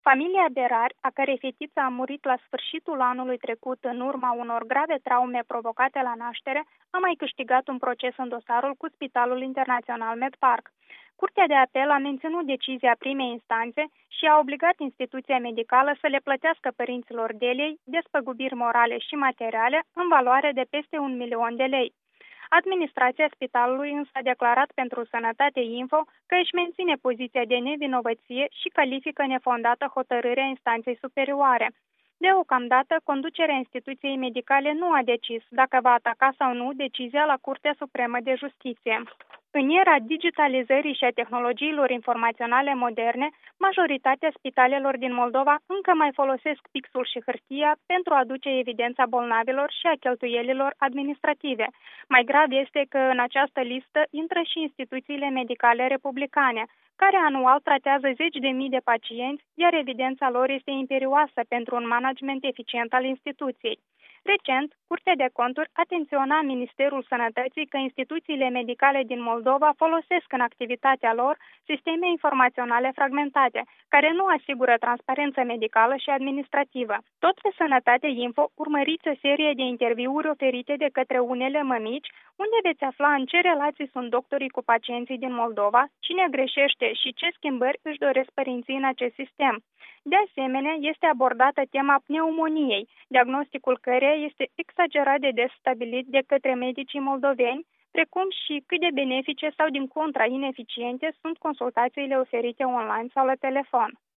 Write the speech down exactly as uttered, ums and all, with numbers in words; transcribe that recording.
Familia Berar, a cărei fetiță a murit la sfârșitul anului trecut în urma unor grave traume provocate la naștere, a mai câștigat un proces în dosarul cu Spitalul Internațional MedPark. Curtea de apel a menținut decizia primei instanțe și a obligat instituția medicală să le plătească părinților Deliei despăgubiri morale și materiale în valoare de peste un milion de lei. Administrația spitalului însă a declarat pentru Sănătate Info că își menține poziția de nevinovăție și califică nefondată hotărârea instanței superioare. Deocamdată, conducerea instituției medicale nu a decis dacă va ataca sau nu decizia la Curtea Supremă de Justiție. În era digitalizării și a tehnologiilor informaționale moderne, majoritatea spitalelor din Moldova încă mai folosesc pixul și hârtia pentru a aduce evidența bolnavilor și a cheltuielilor administrative. Mai grav este că în această listă intră și instituțiile medicale republicane, care anual tratează zeci de mii de pacienți, iar evidența lor este imperioasă pentru un management eficient al instituției. Recent, Curtea de Conturi atenționa Ministerul Sănătății că instituțiile medicale din Moldova folosesc în activitatea lor sisteme informaționale fragmentate, care nu asigură transparență medicală și administrativă. Tot pe Sănătate Info urmăriți o serie de interviuri oferite de către unele mămici, unde veți afla în ce relații sunt doctorii cu pacienții din Moldova, cine greșește și ce schimbări își doresc părinții în acest sistem. De asemenea, este abordată tema pneumoniei, diagnosticul căreia este exagerat de des stabilit de către medicii moldoveni, precum și cât de benefice sau din contra ineficiente sunt consultațiile oferite online sau la telefon.